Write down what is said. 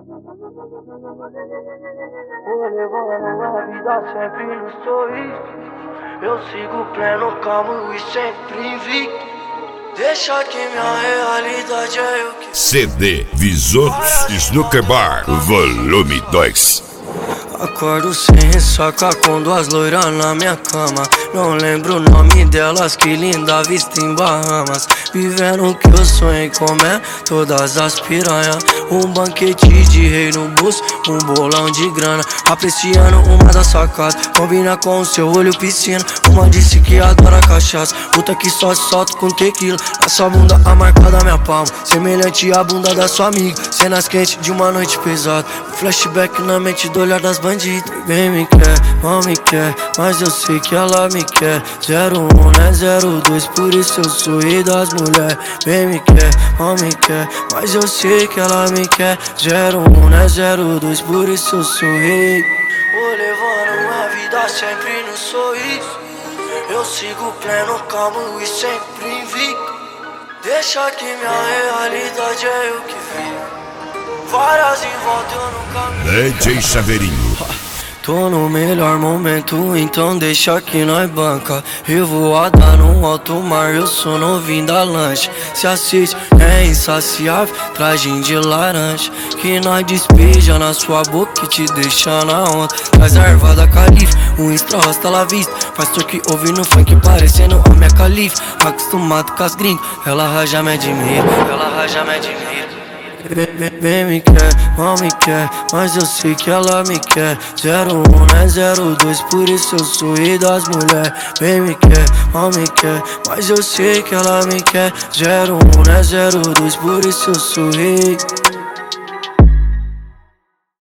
Vou levando a vida sempre no sorriso. Eu sigo pleno, calmo e sempre invicto. Deixa que minha realidade é o que CD Visotos Snooker Bar Volume 2. Acordo sem ressaca com duas loiras na minha cama. Não lembro o nome delas, que linda vista em Bahamas. Vivendo o que eu sonhei comer, todas as piranha. Um banquete de rei no bolso, um bolão de grana. Apreciando uma das sacadas, combina com o seu olho piscina. Uma disse que adora cachaça, outra que só solta com tequila. Na sua bunda a marca da minha palma, semelhante à bunda da sua amiga. Cenas quentes de uma noite pesada, um flashback na mente do olhar das bandidas. Bem me quer, mal me quer, mas eu sei que ela me quer. 01 né 02, por isso eu sou rei das mulher. Bem me quer, mal me quer, mas eu sei que ela me quer. 01 né 02, por isso eu sou rei. Vou levando a vida sempre no sorriso. Eu sigo pleno, calmo e sempre invicto. Deixa que minha realidade é eu que vivo. Várias em volta eu nunca DJ Chaveirinho. Tô no melhor momento, então deixa que nós banca. Revoada no alto mar, eu sou novinho da lancha. Se assiste, é insaciável, tragem de laranja. Que nós despeja na sua boca e te deixa na onda. Traz a erva da califa, um extra rosta la vista. Faz que ouve no funk parecendo a minha califa. Acostumado com as gringas, ela raja me admira, ela raja me admira. Bem me quer, mal me quer, mas eu sei que ela me quer. 01 né 02, por isso eu sou rei das mulher. Bem me quer, mal me quer, mas eu sei que ela me quer. 01 né 02, por isso eu sou rei.